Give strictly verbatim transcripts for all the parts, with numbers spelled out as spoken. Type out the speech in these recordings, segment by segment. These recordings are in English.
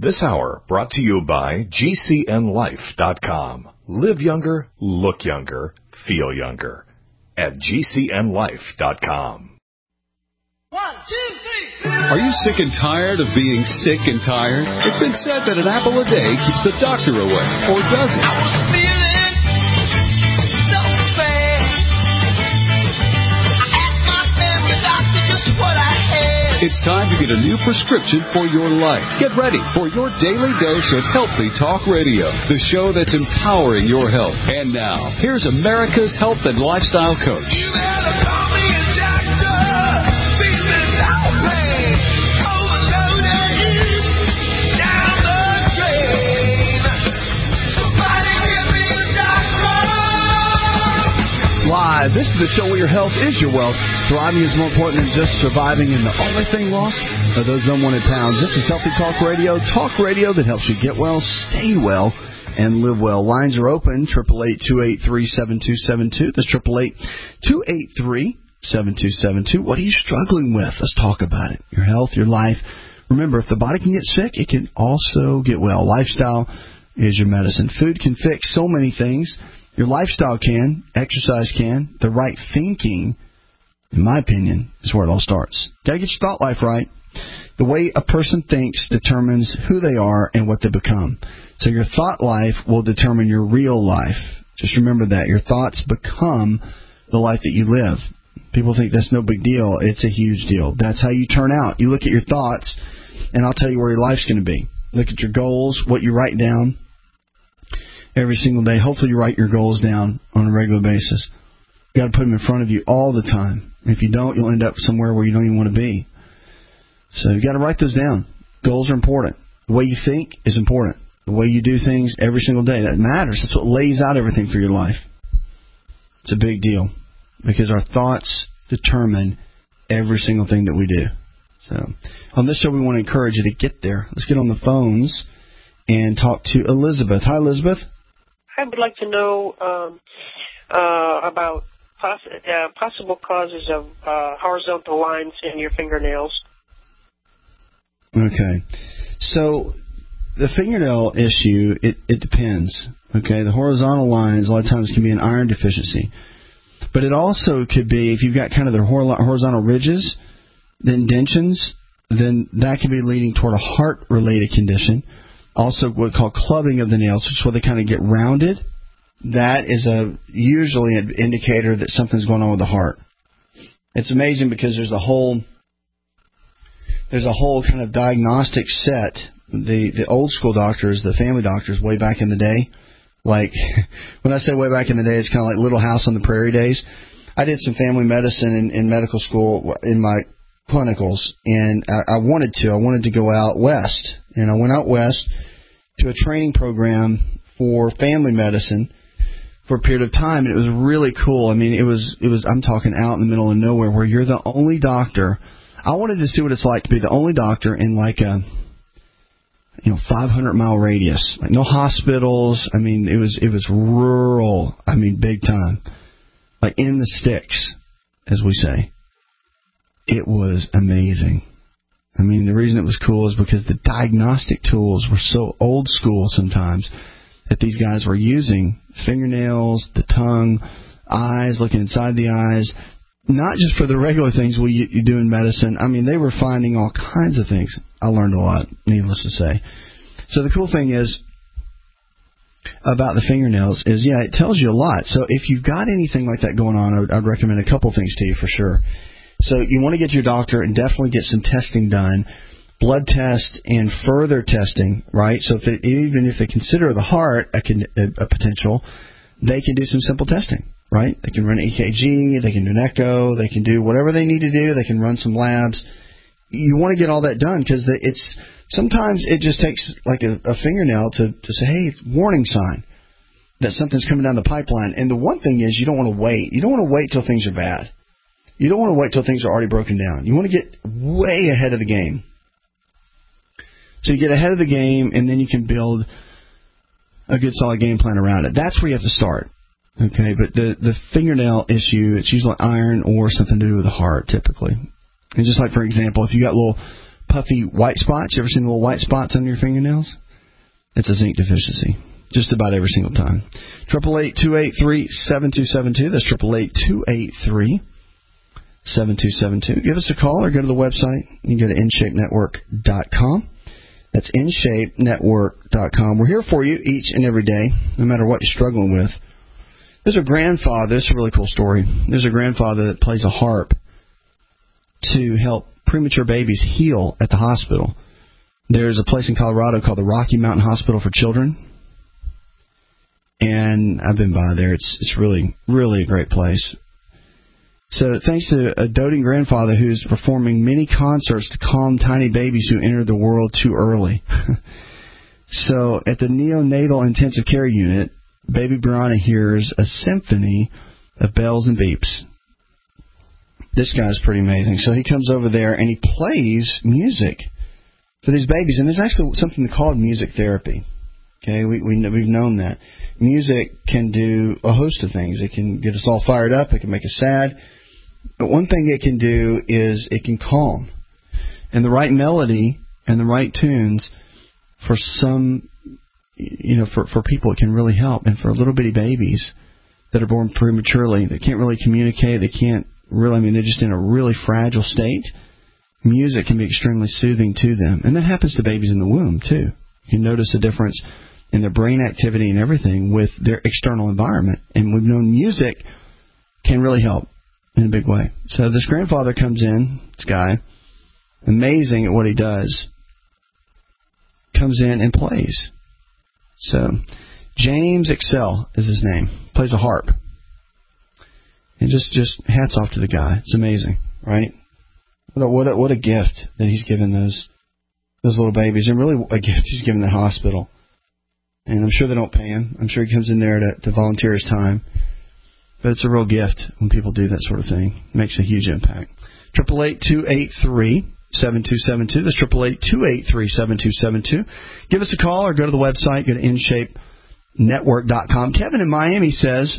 This hour brought to you by G C N life dot com. Live younger, look younger, feel younger at G C N life dot com. One, two, three. Are you sick and tired of being sick and tired? It's been said that an apple a day keeps the doctor away, or does it? I was feeling so bad. I asked my family doctor just what I had. It's time to get a new prescription for your life. Get ready for your daily dose of Healthy Talk Radio, the show that's empowering your health. And now, here's America's health and lifestyle coach. You better call me a doctor. Feeling no pain. Overloaded. Down the drain. Somebody give me a doctor. Why, this is the show where your health is your wealth. Thriving is more important than just surviving, and the only thing lost are those unwanted pounds. This is Healthy Talk Radio, talk radio that helps you get well, stay well, and live well. Lines are open, eight eight eight, two eight three, seven two seven two. That's eight eight eight, two eight three, seven two seven two. What are you struggling with? Let's talk about it. Your health, your life. Remember, if the body can get sick, it can also get well. Lifestyle is your medicine. Food can fix so many things. Your lifestyle can. Exercise can. The right thinking, in my opinion, is where it all starts. Got to get your thought life right. The way a person thinks determines who they are and what they become. So your thought life will determine your real life. Just remember that. Your thoughts become the life that you live. People think that's no big deal. It's a huge deal. That's how you turn out. You look at your thoughts, and I'll tell you where your life's going to be. Look at your goals, what you write down every single day. Hopefully you write your goals down on a regular basis. You got to put them in front of you all the time. If you don't, you'll end up somewhere where you don't even want to be. So you got to write those down. Goals are important. The way you think is important. The way you do things every single day, that matters. That's what lays out everything for your life. It's a big deal because our thoughts determine every single thing that we do. So on this show, we want to encourage you to get there. Let's get on the phones and talk to Elizabeth. Hi, Elizabeth. I would like to know um, uh, about poss- uh, possible causes of uh, horizontal lines in your fingernails. Okay. So the fingernail issue, it, it depends. Okay. The horizontal lines a lot of times can be an iron deficiency. But it also could be, if you've got kind of the horizontal ridges, the indentions, then that could be leading toward a heart-related condition. Also what's called clubbing of the nails, which is where they kind of get rounded. That is a usually an indicator that something's going on with the heart. It's amazing because there's a whole there's a whole kind of diagnostic set. The the old school doctors, the family doctors, way back in the day, like when I say way back in the day, it's kind of like Little House on the Prairie days. I did some family medicine in, in medical school in my clinicals, and I, I wanted to. I wanted to go out west, and I went out west to a training program for family medicine for a period of time, and it was really cool. I mean, it was it was I'm talking out in the middle of nowhere where you're the only doctor. I wanted to see what it's like to be the only doctor in like a you know five hundred mile radius, like no hospitals. I mean, it was it was rural. I mean, big time, like in the sticks, as we say. It was amazing. I mean, the reason it was cool is because the diagnostic tools were so old school sometimes that these guys were using fingernails, the tongue, eyes, looking inside the eyes, not just for the regular things we you do in medicine. I mean, they were finding all kinds of things. I learned a lot, needless to say. So the cool thing is about the fingernails is, yeah, it tells you a lot. So if you've got anything like that going on, I would, I'd recommend a couple things to you for sure. So you want to get to your doctor and definitely get some testing done, blood test and further testing, right? So if it, even if they consider the heart a, a, a potential, they can do some simple testing, right? They can run an E K G, they can do an echo, they can do whatever they need to do, they can run some labs. You want to get all that done because it's sometimes it just takes like a, a fingernail to, to say, hey, it's a warning sign that something's coming down the pipeline. And the one thing is you don't want to wait. You don't want to wait till things are bad. You don't want to wait till things are already broken down. You want to get way ahead of the game. So you get ahead of the game, and then you can build a good, solid game plan around it. That's where you have to start. Okay, but the, the fingernail issue, it's usually iron or something to do with the heart, typically. And just like, for example, if you got little puffy white spots. You ever seen the little white spots under your fingernails? It's a zinc deficiency. Just about every single time. Triple eight two eight three seven two seven two. That's triple eight two eight three seven two seven two. Give us a call or go to the website. You can go to in shape network dot com. That's in shape network dot com. We're here for you each and every day, no matter what you're struggling with. There's a grandfather. This is a really cool story. There's a grandfather that plays a harp to help premature babies heal at the hospital. There's a place in Colorado called the Rocky Mountain Hospital for Children. And I've been by there. It's it's really, really a great place. So thanks to a doting grandfather who's performing many concerts to calm tiny babies who entered the world too early. So at the neonatal intensive care unit, baby Brianna hears a symphony of bells and beeps. This guy's pretty amazing. So he comes over there and he plays music for these babies. And there's actually something called music therapy. Okay, we, we, we've known that. Music can do a host of things. It can get us all fired up. It can make us sad. But one thing it can do is it can calm. And the right melody and the right tunes for some, you know, for, for people, it can really help. And for little bitty babies that are born prematurely, that can't really communicate, they can't really, I mean, they're just in a really fragile state, music can be extremely soothing to them. And that happens to babies in the womb, too. You can notice a difference in their brain activity and everything with their external environment. And we've known music can really help in a big way. So this grandfather comes in, this guy, amazing at what he does, comes in and plays. So James Excel is his name, plays a harp. And just, just hats off to the guy. It's amazing, right? What a, what a, what a gift that he's given those those little babies, and really a gift he's given the hospital. And I'm sure they don't pay him. I'm sure he comes in there to, to volunteer his time. But it's a real gift when people do that sort of thing. It makes a huge impact. triple eight two eight three seven two seven two. That's triple eight two eight three seven two seven two. Give us a call or go to the website. Go to in shape network dot com. Kevin in Miami says,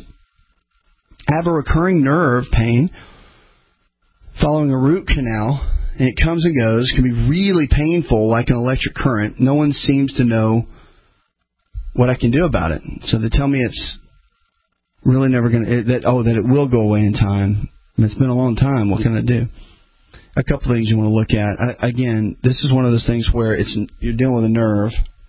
I have a recurring nerve pain following a root canal, and it comes and goes. It can be really painful, like an electric current. No one seems to know what I can do about it. So they tell me it's really never going to, that, oh, that it will go away in time. It's been a long time. What can I do? A couple of things you want to look at. I, again, this is one of those things where it's you're dealing with a nerve.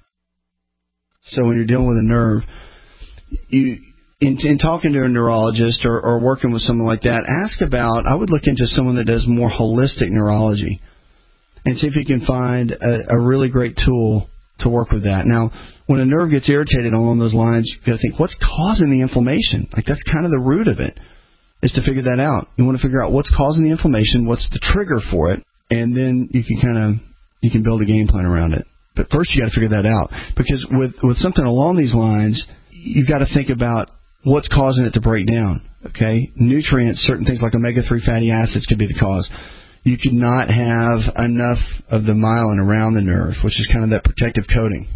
So when you're dealing with a nerve, you in, in talking to a neurologist or, or working with someone like that, ask about, I would look into someone that does more holistic neurology and see if you can find a, a really great tool to work with that. Now, when a nerve gets irritated along those lines, you've got to think, what's causing the inflammation? Like, that's kind of the root of it, is to figure that out. You want to figure out what's causing the inflammation, what's the trigger for it, and then you can kind of, you can build a game plan around it. But first you got to figure that out. Because with, with something along these lines, you've got to think about what's causing it to break down. Okay? Nutrients, certain things like omega three fatty acids could be the cause. You could not have enough of the myelin around the nerve, which is kind of that protective coating.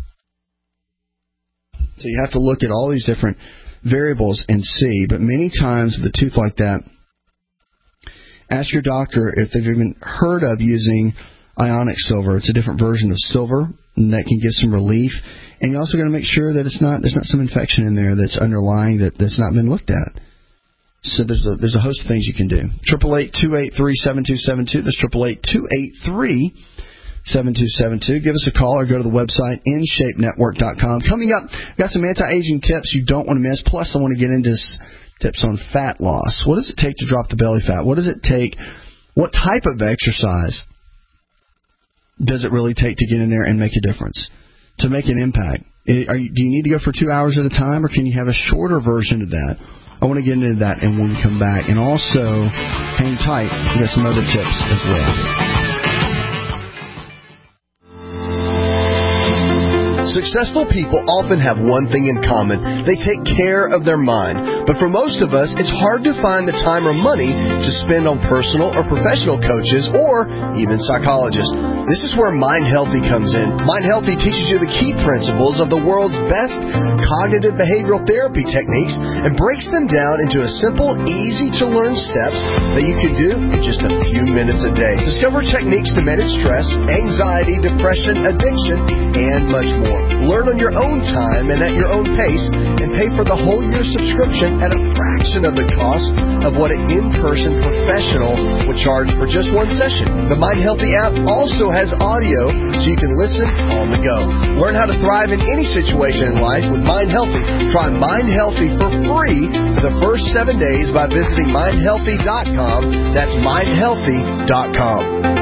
So you have to look at all these different variables and see. But many times with a tooth like that, ask your doctor if they've even heard of using ionic silver. It's a different version of silver, and that can give some relief. And you also got to make sure that it's not there's not some infection in there that's underlying that, that's not been looked at. So there's a, there's a host of things you can do. triple eight two eight three seven two seven two. That's triple eight two eight three seven two seven two. Give us a call or go to the website in shape network dot com. Coming up, got some anti-aging tips you don't want to miss. Plus, I want to get into tips on fat loss. What does it take to drop the belly fat? What does it take? What type of exercise does it really take to get in there and make a difference, to make an impact? Are you, do you need to go for two hours at a time, or can you have a shorter version of that? I want to get into that, and when we come back, and also hang tight. We got some other tips as well. Successful people often have one thing in common. They take care of their mind. But for most of us, it's hard to find the time or money to spend on personal or professional coaches or even psychologists. This is where Mind Healthy comes in. Mind Healthy teaches you the key principles of the world's best cognitive behavioral therapy techniques and breaks them down into a simple, easy-to-learn steps that you can do in just a few minutes a day. Discover techniques to manage stress, anxiety, depression, addiction, and much more. Learn on your own time and at your own pace, and pay for the whole year subscription at a fraction of the cost of what an in-person professional would charge for just one session. The Mind Healthy app also has audio so you can listen on the go. Learn how to thrive in any situation in life with Mind Healthy. Try Mind Healthy for free for the first seven days by visiting mind healthy dot com. That's mind healthy dot com.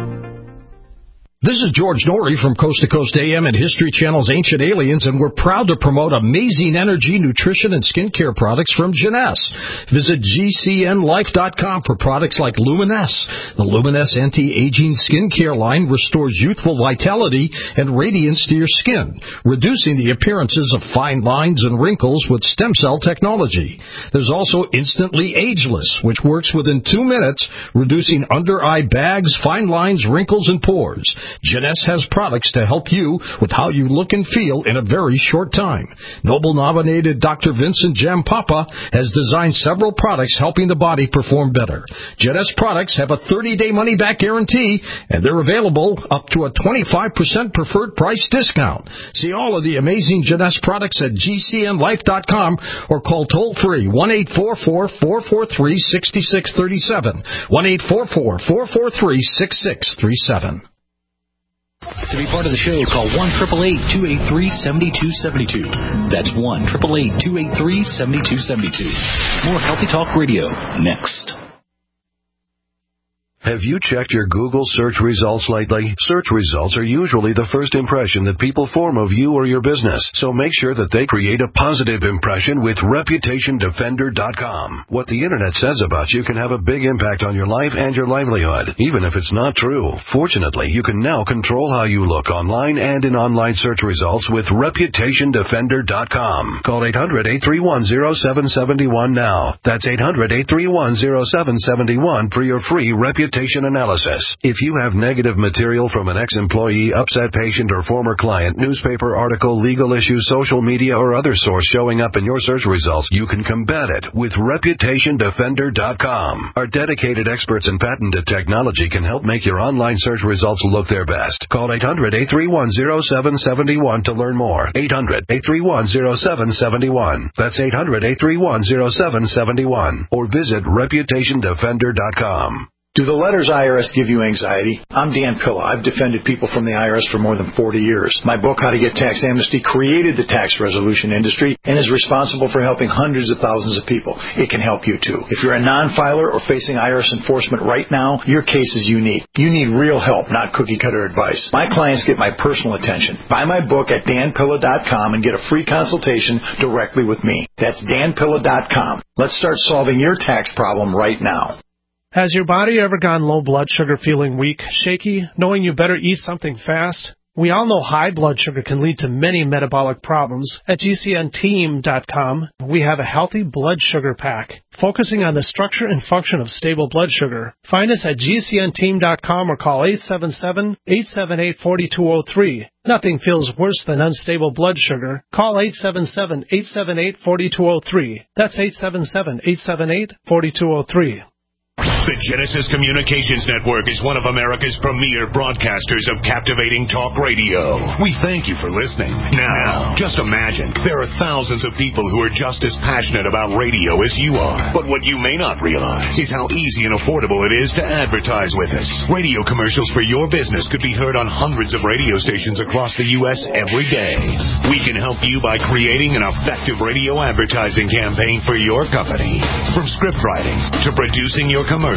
This is George Norrie from Coast to Coast A M and History Channel's Ancient Aliens, and we're proud to promote amazing energy, nutrition, and skincare products from Jeunesse. Visit G C N life dot com for products like Luminesse. The Luminesse anti-aging skincare line restores youthful vitality and radiance to your skin, reducing the appearances of fine lines and wrinkles with stem cell technology. There's also Instantly Ageless, which works within two minutes, reducing under-eye bags, fine lines, wrinkles, and pores. Jeunesse has products to help you with how you look and feel in a very short time. Nobel-nominated Doctor Vincent Jampapa has designed several products helping the body perform better. Jeunesse products have a thirty-day money-back guarantee, and they're available up to a twenty-five percent preferred price discount. See all of the amazing Jeunesse products at G C N life dot com or call toll-free one eight four four, four four three, six six three seven, one eight four four, four four three, six six three seven. To be part of the show, call one eight eight eight, two eight three, seven two seven two. That's one eight eight eight, two eight three, seven two seven two. More Healthy Talk Radio next. Have you checked your Google search results lately? Search results are usually the first impression that people form of you or your business, so make sure that they create a positive impression with reputation defender dot com. What the Internet says about you can have a big impact on your life and your livelihood, even if it's not true. Fortunately, you can now control how you look online and in online search results with reputation defender dot com. Call eight hundred, eight three one, zero seven seven one now. That's eight hundred, eight three one, zero seven seven one for your free reputation analysis. If you have negative material from an ex-employee, upset patient, or former client, newspaper article, legal issue, social media, or other source showing up in your search results, you can combat it with reputation defender dot com. Our dedicated experts in patented technology can help make your online search results look their best. Call eight hundred, eight three one, zero seven seven one to learn more. eight hundred, eight three one, zero seven seven one. That's eight hundred, eight three one, zero seven seven one. Or visit reputation defender dot com. Do the letters I R S give you anxiety? I'm Dan Pilla. I've defended people from the I R S for more than forty years. My book, How to Get Tax Amnesty, created the tax resolution industry and is responsible for helping hundreds of thousands of people. It can help you too. If you're a non-filer or facing I R S enforcement right now, your case is unique. You need real help, not cookie-cutter advice. My clients get my personal attention. Buy my book at dan pilla dot com and get a free consultation directly with me. That's dan pilla dot com. Let's start solving your tax problem right now. Has your body ever gone low blood sugar, feeling weak, shaky, knowing you better eat something fast? We all know high blood sugar can lead to many metabolic problems. At G C N team dot com, we have a healthy blood sugar pack, focusing on the structure and function of stable blood sugar. Find us at G C N team dot com or call eight seven seven, eight seven eight, four two zero three. Nothing feels worse than unstable blood sugar. Call eight seven seven, eight seven eight, four two zero three. That's eight seven seven, eight seven eight, four two zero three. The Genesis Communications Network is one of America's premier broadcasters of captivating talk radio. We thank you for listening. Now, just imagine, there are thousands of people who are just as passionate about radio as you are. But what you may not realize is how easy and affordable it is to advertise with us. Radio commercials for your business could be heard on hundreds of radio stations across the U S every day. We can help you by creating an effective radio advertising campaign for your company. From script writing to producing your commercials,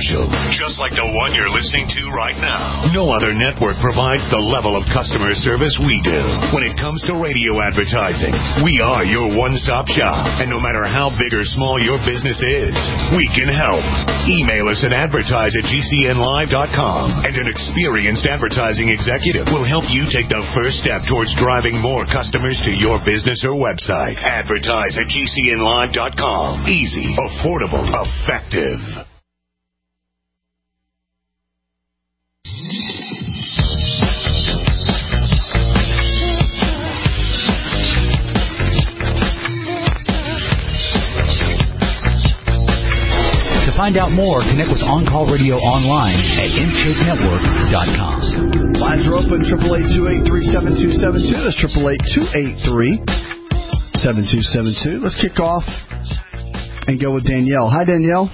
commercial, just like the one you're listening to right now. No other network provides the level of customer service we do. When it comes to radio advertising, we are your one-stop shop. And no matter how big or small your business is, we can help. Email us at advertise at g c n live dot com, and an experienced advertising executive will help you take the first step towards driving more customers to your business or website. Advertise at g c n live dot com. Easy, affordable, effective. To find out more, connect with On Call Radio online at in shape network dot com. Lines are open, triple eight two eight three seven two seven two. That's triple eight two eight three seven two seven two. Let's kick off and go with Danielle. Hi, Danielle.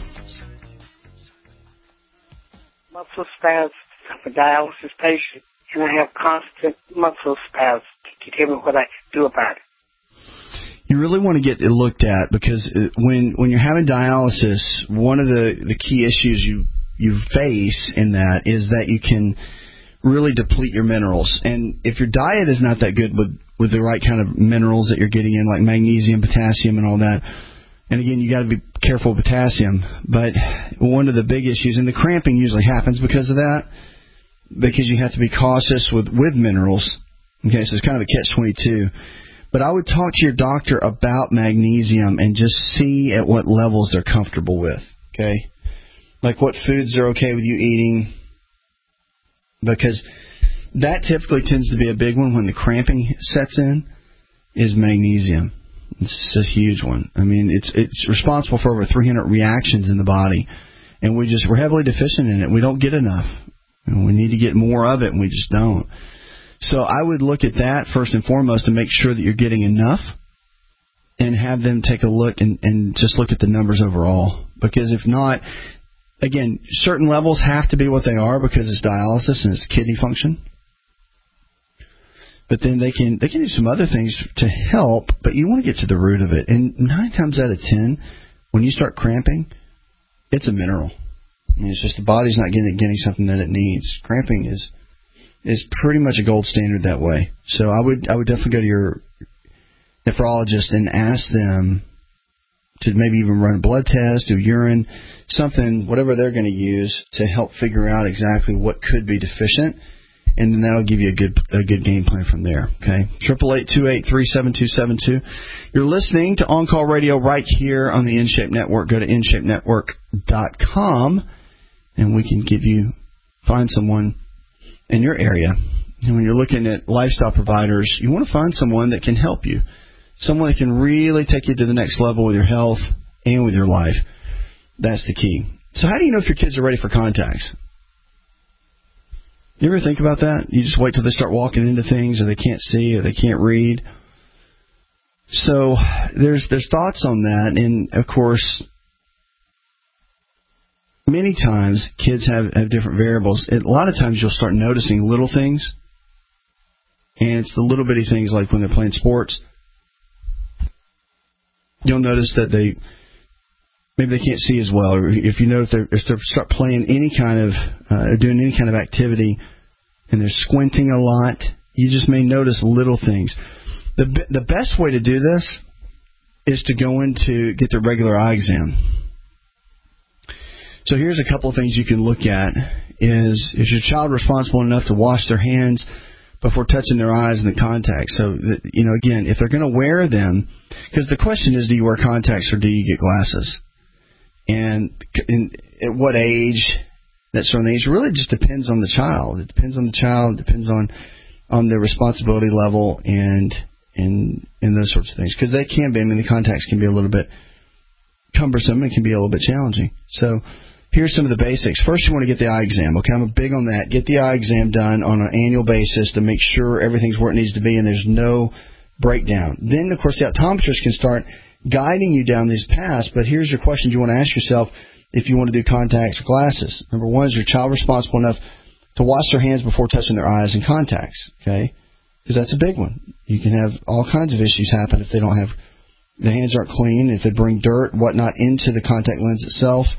Muscle spasms. I'm a dialysis patient, and I have constant muscle spasms. Can you tell me what I do about it? You really want to get it looked at, because when when you're having dialysis, one of the, the key issues you, you face in that is that you can really deplete your minerals. And if your diet is not that good with, with the right kind of minerals that you're getting in, like magnesium, potassium, and all that, and again, you got to be careful with potassium, but one of the big issues, and the cramping usually happens because of that, because you have to be cautious with, with minerals. Okay, so it's kind of a catch twenty-two. But I would talk to your doctor about magnesium and just see at what levels they're comfortable with, okay? Like what foods are okay with you eating, because that typically tends to be a big one when the cramping sets in, is magnesium. It's a huge one. I mean, it's it's responsible for over three hundred reactions in the body, and we just, we're heavily deficient in it. We don't get enough. And we need to get more of it, and we just don't. So I would look at that first and foremost to make sure that you're getting enough, and have them take a look and, and just look at the numbers overall. Because if not, again, certain levels have to be what they are because it's dialysis and it's kidney function. But then they can they can do some other things to help, but you want to get to the root of it. And nine times out of ten, when you start cramping, it's a mineral. I mean, it's just the body's not getting getting something that it needs. Cramping is is pretty much a gold standard that way. So I would I would definitely go to your nephrologist and ask them to maybe even run a blood test, do urine, something, whatever they're going to use to help figure out exactly what could be deficient, and then that'll give you a good a good game plan from there. Okay, triple eight two eight three seven two seven two. You're listening to On Call Radio right here on the InShape Network. Go to in shape network dot com, and we can give you find someone in your area. And when you're looking at lifestyle providers, you want to find someone that can help you, someone that can really take you to the next level with your health and with your life. That's the key. So how do you know if your kids are ready for contacts? You ever think about that? You just wait till they start walking into things, or they can't see, or they can't read. So there's there's thoughts on that, and of course, many times kids have, have different variables. A lot of times you'll start noticing little things, and it's the little bitty things like when they're playing sports. You'll notice that they maybe they can't see as well, or if you know if they if they start playing any kind of uh, doing any kind of activity and they're squinting a lot, you just may notice little things. The the best way to do this is to go in to get their regular eye exam. So here's a couple of things you can look at. Is is your child responsible enough to wash their hands before touching their eyes and the contacts? So, that, you know, again, if they're going to wear them, because the question is, do you wear contacts or do you get glasses? And in, at what age, that sort of age, really just depends on the child. It depends on the child, it depends on, on their responsibility level and, and, and those sorts of things. Because they can be, I mean, the contacts can be a little bit cumbersome and can be a little bit challenging. So here's some of the basics. First, you want to get the eye exam. Okay, I'm big on that. Get the eye exam done on an annual basis to make sure everything's where it needs to be and there's no breakdown. Then, of course, the optometrist can start guiding you down these paths. But here's your question you want to ask yourself if you want to do contacts or glasses. Number one, is your child responsible enough to wash their hands before touching their eyes and contacts? Okay, because that's a big one. You can have all kinds of issues happen if they don't have, the hands aren't clean, if they bring dirt, whatnot, into the contact lens itself.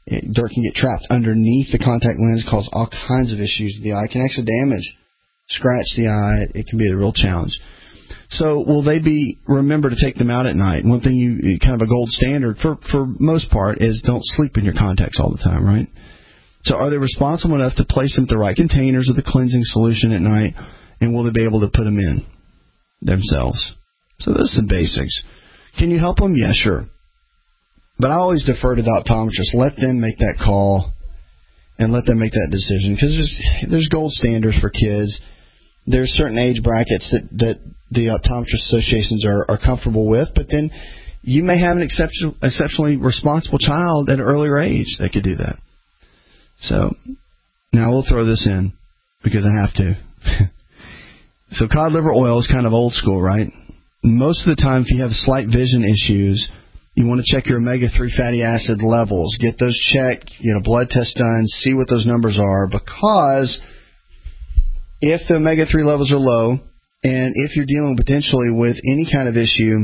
It, dirt can get trapped underneath the contact lens, cause all kinds of issues with the eye. It can actually damage, scratch the eye. It can be a real challenge. So will they be remember to take them out at night? One thing you kind of a gold standard for for most part is don't sleep in your contacts all the time, right? So are they responsible enough to place them in the right containers of the cleansing solution at night, and will they be able to put them in themselves? So those are some basics. Can you help them? Yeah, sure. But I always defer to the optometrist. Let them make that call and let them make that decision, because there's, there's gold standards for kids. There's certain age brackets that, that the optometrist associations are, are comfortable with, but then you may have an exception, exceptionally responsible child at an earlier age that could do that. So now we'll throw this in because I have to. So cod liver oil is kind of old school, right? Most of the time, if you have slight vision issues, you want to check your omega three fatty acid levels. Get those checked, get a blood test done, see what those numbers are, because if the omega three levels are low, and if you're dealing potentially with any kind of issue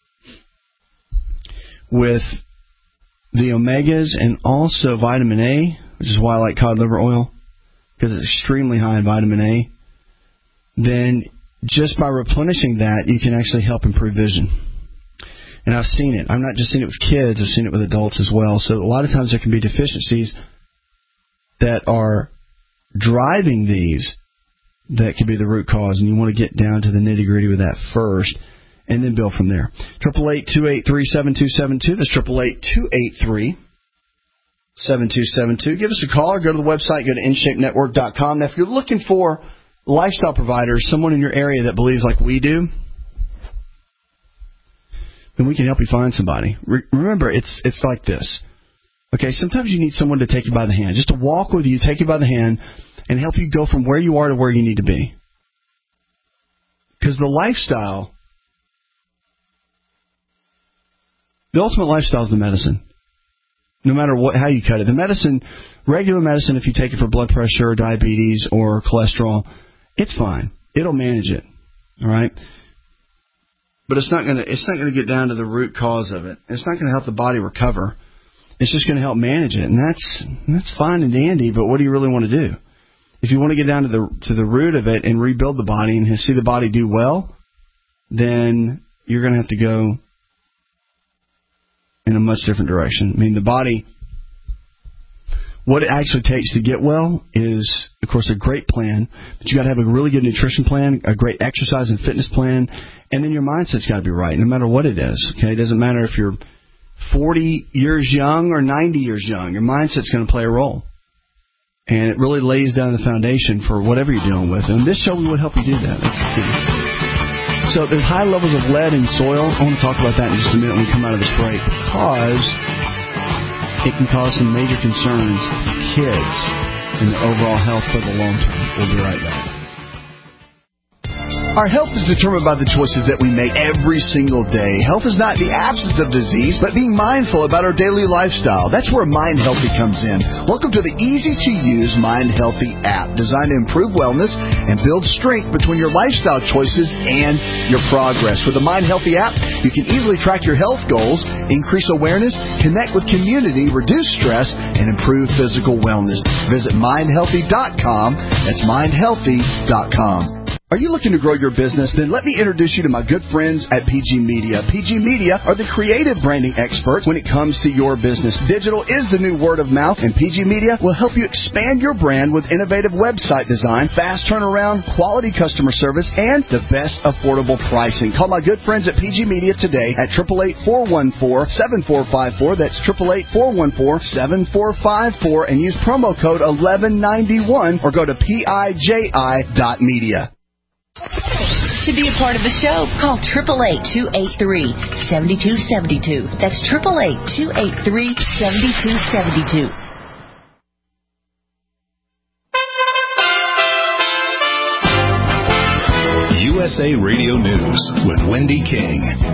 with the omegas and also vitamin A, which is why I like cod liver oil, because it's extremely high in vitamin A, then just by replenishing that, you can actually help improve vision. And I've seen it. I've not just seen it with kids, I've seen it with adults as well. So a lot of times there can be deficiencies that are driving these that could be the root cause, and you want to get down to the nitty-gritty with that first, and then build from there. eight eight eight, two eight three, seven two seven two. That's eight eight eight, two eight three, seven two seven two. Give us a call or go to the website, go to in shape network dot com. Now, if you're looking for lifestyle providers, someone in your area that believes like we do, then we can help you find somebody. Re- remember, it's it's like this. Okay, sometimes you need someone to take you by the hand, just to walk with you, take you by the hand, and help you go from where you are to where you need to be. Because the lifestyle, the ultimate lifestyle is the medicine. No matter what, how you cut it. The medicine, regular medicine, if you take it for blood pressure or diabetes or cholesterol, it's fine. It'll manage it. All right? But it's not going to it's not going to get down to the root cause of it. It's not going to help the body recover. It's just going to help manage it. And that's that's fine and dandy, but what do you really want to do? If you want to get down to the to the root of it and rebuild the body and see the body do well, then you're going to have to go in a much different direction. I mean, the body, what it actually takes to get well is, of course, a great plan. But you got to have a really good nutrition plan, a great exercise and fitness plan, and then your mindset's got to be right, no matter what it is. Okay, it doesn't matter if you're forty years young or ninety years young. Your mindset's going to play a role. And it really lays down the foundation for whatever you're dealing with. And this show, we would help you do that. That's the key. So there's high levels of lead in soil. I want to talk about that in just a minute when we come out of this break, because it can cause some major concerns for kids and their overall health for the long term. We'll be right back. Our health is determined by the choices that we make every single day. Health is not the absence of disease, but being mindful about our daily lifestyle. That's where Mind Healthy comes in. Welcome to the easy-to-use Mind Healthy app, designed to improve wellness and build strength between your lifestyle choices and your progress. With the Mind Healthy app, you can easily track your health goals, increase awareness, connect with community, reduce stress, and improve physical wellness. Visit mind healthy dot com. That's mind healthy dot com. Are you looking to grow your business? Then let me introduce you to my good friends at P G Media. P G Media are the creative branding experts when it comes to your business. Digital is the new word of mouth, and P G Media will help you expand your brand with innovative website design, fast turnaround, quality customer service, and the best affordable pricing. Call my good friends at P G Media today at eight eight eight, four one four, seven four five four. That's eight eight eight, four one four, seven four five four, and use promo code eleven ninety-one or go to P I J I dot media. To be a part of the show, call eight eight eight, two eight three, seven two seven two. That's eight eight eight, two eight three, seven two seven two. U S A Radio News with Wendy King.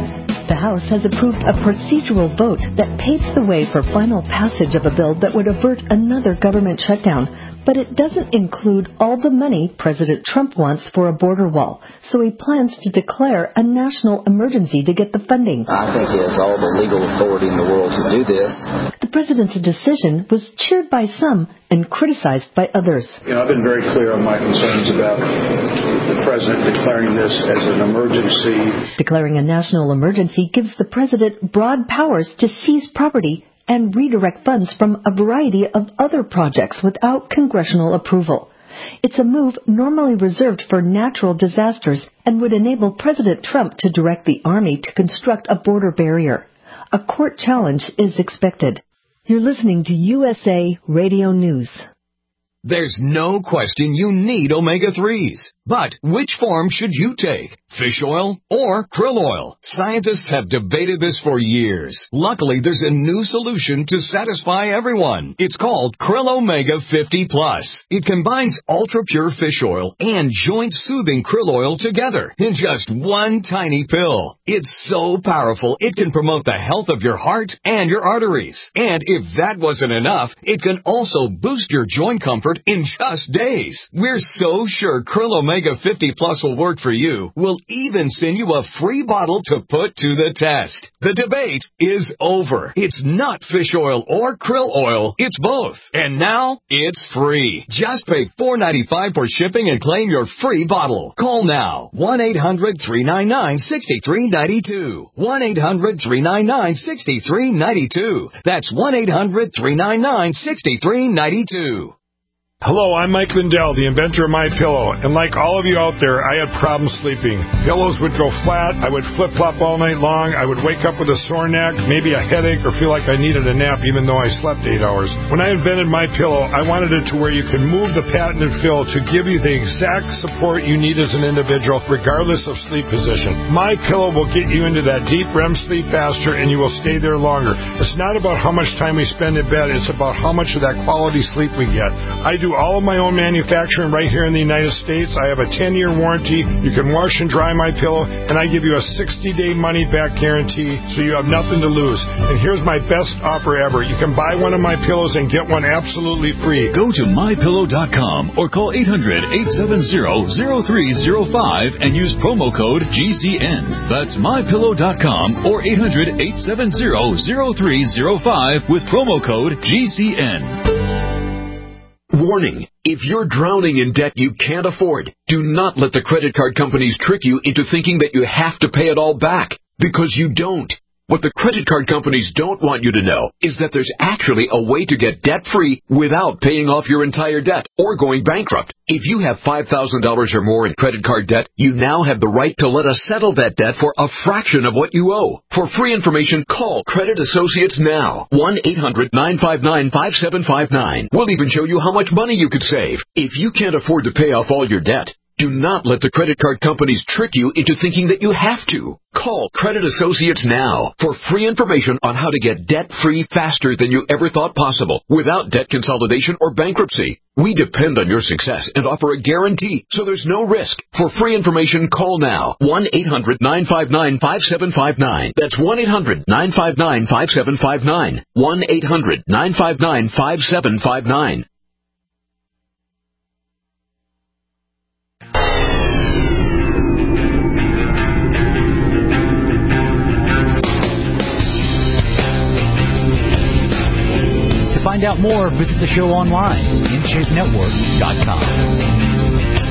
The House has approved a procedural vote that paves the way for final passage of a bill that would avert another government shutdown, but it doesn't include all the money President Trump wants for a border wall, so he plans to declare a national emergency to get the funding. I think he has all the legal authority in the world to do this. The president's decision was cheered by some and criticized by others. You know, I've been very clear on my concerns about the president declaring this as an emergency. Declaring a national emergency gives the president broad powers to seize property and redirect funds from a variety of other projects without congressional approval. It's a move normally reserved for natural disasters and would enable President Trump to direct the Army to construct a border barrier. A court challenge is expected. You're listening to U S A Radio News. There's no question you need omega threes. But which form should you take? Fish oil or krill oil? Scientists have debated this for years. Luckily, there's a new solution to satisfy everyone. It's called Krill Omega fifty plus. It combines ultra-pure fish oil and joint-soothing krill oil together in just one tiny pill. It's so powerful, it can promote the health of your heart and your arteries. And if that wasn't enough, it can also boost your joint comfort in just days. We're so sure Krill Omega fifty plus will work for you. We'll even send you a free bottle to put to the test. The debate is over. It's not fish oil or krill oil. It's both. And now it's free. Just pay four dollars and ninety-five cents for shipping and claim your free bottle. Call now. one eight hundred three nine nine six three nine two. one eight hundred three nine nine six three nine two. That's one eight hundred three nine nine six three nine two. Hello, I'm Mike Lindell, the inventor of MyPillow, and like all of you out there, I had problems sleeping. Pillows would go flat, I would flip-flop all night long, I would wake up with a sore neck, maybe a headache, or feel like I needed a nap even though I slept eight hours. When I invented MyPillow, I wanted it to where you can move the patented fill to give you the exact support you need as an individual, regardless of sleep position. MyPillow will get you into that deep R E M sleep faster, and you will stay there longer. It's not about how much time we spend in bed, it's about how much of that quality sleep we get. I do all of my own manufacturing right here in the United States. I have a ten-year warranty. You can wash and dry my pillow, and I give you a sixty-day money-back guarantee, so you have nothing to lose. And here's my best offer ever. You can buy one of my pillows and get one absolutely free. Go to my pillow dot com or call eight hundred eight seven zero zero three zero five and use promo code G C N. That's my pillow dot com or eight hundred eight seven zero zero three zero five with promo code G C N. Warning, if you're drowning in debt you can't afford, do not let the credit card companies trick you into thinking that you have to pay it all back, because you don't. What the credit card companies don't want you to know is that there's actually a way to get debt-free without paying off your entire debt or going bankrupt. If you have five thousand dollars or more in credit card debt, you now have the right to let us settle that debt for a fraction of what you owe. For free information, call Credit Associates now. one eight hundred nine five nine five seven five nine. We'll even show you how much money you could save. If you can't afford to pay off all your debt, do not let the credit card companies trick you into thinking that you have to. Call Credit Associates now for free information on how to get debt-free faster than you ever thought possible without debt consolidation or bankruptcy. We depend on your success and offer a guarantee, so there's no risk. For free information, call now. one eight hundred nine five nine five seven five nine. That's one eight hundred nine five nine five seven five nine. one eight hundred nine five nine five seven five nine. To find out more, visit the show online, in shape network dot com.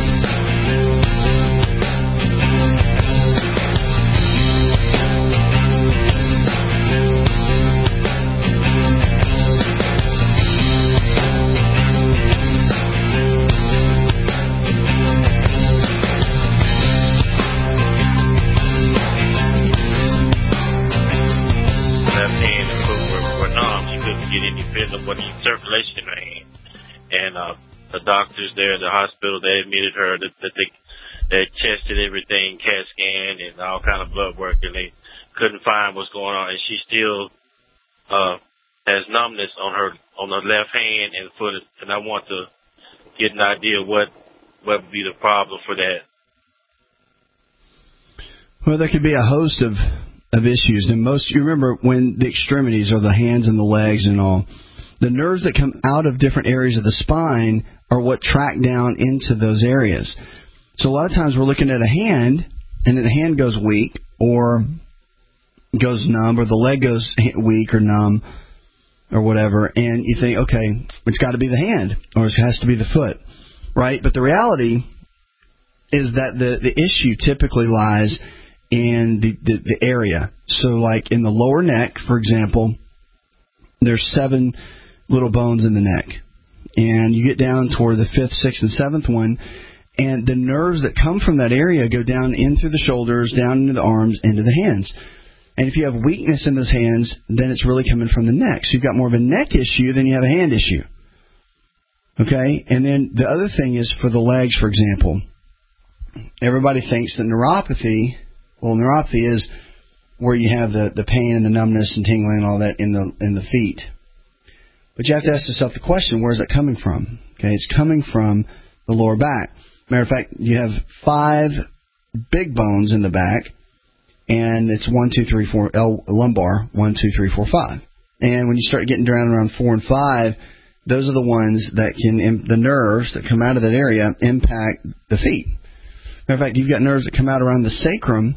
Circulation in her hand, and uh, the doctors there at the hospital, they admitted her that, that they they tested everything, CAT scan and all kind of blood work, and they couldn't find what's going on, and she still uh, has numbness on her on her left hand and foot, and I want to get an idea what what would be the problem for that. Well, there could be a host of of issues. And most, you remember when the extremities are the hands and the legs and all, the nerves that come out of different areas of the spine are what track down into those areas. So a lot of times we're looking at a hand, and the hand goes weak or goes numb, or the leg goes weak or numb or whatever, and you think, okay, it's got to be the hand, or it has to be the foot, right? But the reality is that the, the issue typically lies in the, the, the area. So like in the lower neck, for example, there's seven little bones in the neck. And you get down toward the fifth, sixth, and seventh one, and the nerves that come from that area go down in through the shoulders, down into the arms, into the hands. And if you have weakness in those hands, then it's really coming from the neck. So you've got more of a neck issue than you have a hand issue. Okay? And then the other thing is for the legs, for example. Everybody thinks that neuropathy, well, neuropathy is where you have the, the pain and the numbness and tingling and all that in the in the feet. But you have to ask yourself the question, where is that coming from? Okay, it's coming from the lower back. Matter of fact, you have five big bones in the back, and it's one, two, three, four, L, lumbar, one, two, three, four, five. And when you start getting down around four and five, those are the ones that can, the nerves that come out of that area impact the feet. Matter of fact, you've got nerves that come out around the sacrum,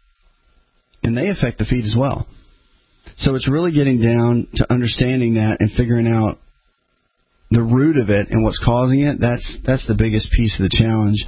and they affect the feet as well. So it's really getting down to understanding that and figuring out the root of it and what's causing it. That's that's the biggest piece of the challenge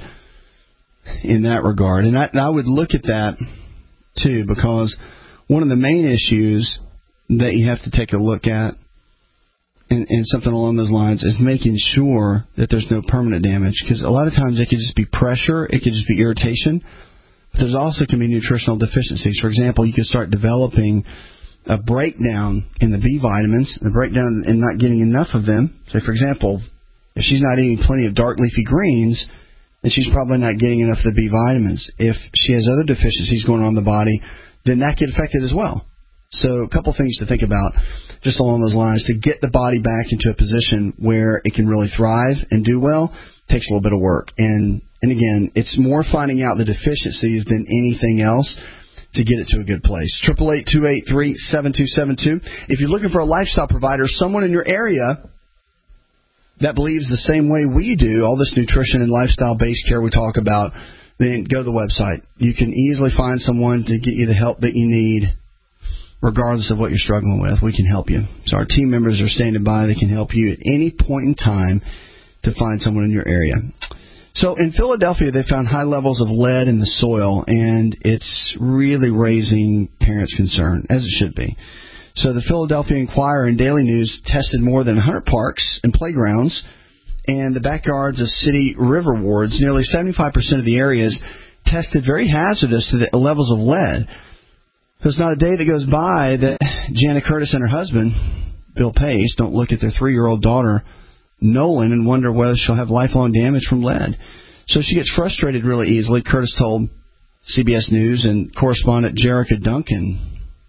in that regard. And I, and I would look at that, too, because one of the main issues that you have to take a look at, and, and something along those lines, is making sure that there's no permanent damage. Because a lot of times it could just be pressure, it could just be irritation, but there's also can be nutritional deficiencies. For example, you could start developing a breakdown in the B vitamins, a breakdown in not getting enough of them. Say, for example, if she's not eating plenty of dark leafy greens, then she's probably not getting enough of the B vitamins. If she has other deficiencies going on in the body, then that could affect it as well. So a couple things to think about just along those lines. To get the body back into a position where it can really thrive and do well takes a little bit of work. And, and again, it's more finding out the deficiencies than anything else to get it to a good place. eight eight eight, two eight three, seven two seven two. If you're looking for a lifestyle provider, someone in your area that believes the same way we do, all this nutrition and lifestyle-based care we talk about, then go to the website. You can easily find someone to get you the help that you need, regardless of what you're struggling with. We can help you. So our team members are standing by. They can help you at any point in time to find someone in your area. So in Philadelphia, they found high levels of lead in the soil, and it's really raising parents' concern, as it should be. So the Philadelphia Inquirer and Daily News tested more than one hundred parks and playgrounds and the backyards of city river wards. Nearly seventy-five percent of the areas tested very hazardous to the levels of lead. There's not a day that goes by that Janet Curtis and her husband, Bill Pace, don't look at their three-year-old daughter, Nolan, and wonder whether she'll have lifelong damage from lead. So she gets frustrated really easily. Curtis told C B S News and correspondent Jerrica Duncan,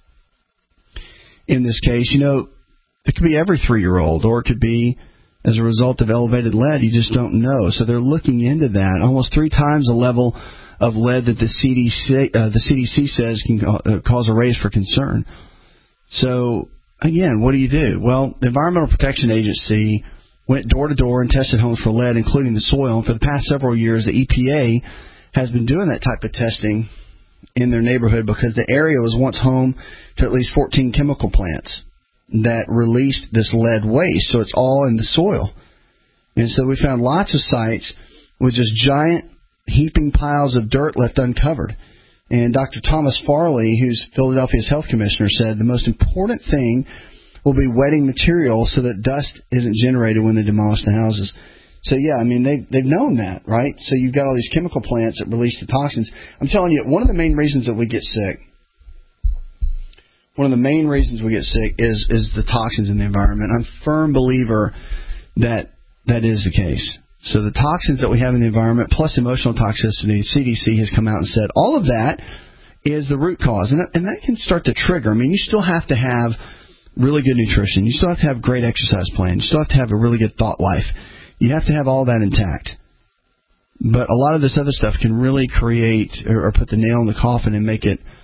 in this case, you know, it could be every three-year-old, or it could be as a result of elevated lead. You just don't know. So they're looking into that. Almost three times the level of lead that the C D C, uh, the C D C says can uh, cause a raise for concern. So, again, what do you do? Well, the Environmental Protection Agency went door to door and tested homes for lead, including the soil. And for the past several years, the E P A has been doing that type of testing in their neighborhood because the area was once home to at least fourteen chemical plants that released this lead waste. So it's all in the soil. And so we found lots of sites with just giant heaping piles of dirt left uncovered. And Doctor Thomas Farley, who's Philadelphia's health commissioner, said the most important thing will be wetting material so that dust isn't generated when they demolish the houses. So, yeah, I mean, they've, they've known that, right? So you've got all these chemical plants that release the toxins. I'm telling you, one of the main reasons that we get sick, one of the main reasons we get sick is, is the toxins in the environment. I'm a firm believer that that is the case. So the toxins that we have in the environment, plus emotional toxicity, C D C has come out and said all of that is the root cause. And, and that can start to trigger. I mean, you still have to have really good nutrition. You still have to have a great exercise plan. You still have to have a really good thought life. You have to have all that intact. But a lot of this other stuff can really create or, or put the nail in the coffin and make it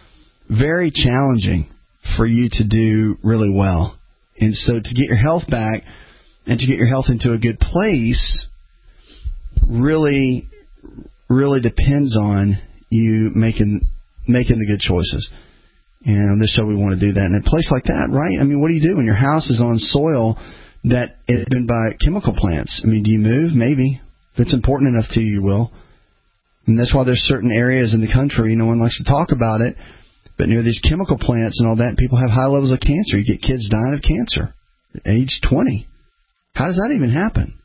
very challenging for you to do really well. And so to get your health back and to get your health into a good place really, really depends on you making making the good choices. And on this show, we want to do that. And in a place like that, right? I mean, what do you do when your house is on soil that has been by chemical plants? I mean, do you move? Maybe. If it's important enough to you, you will. And that's why there's certain areas in the country, no one likes to talk about it, but near these chemical plants and all that, people have high levels of cancer. You get kids dying of cancer at age twenty. How does that even happen?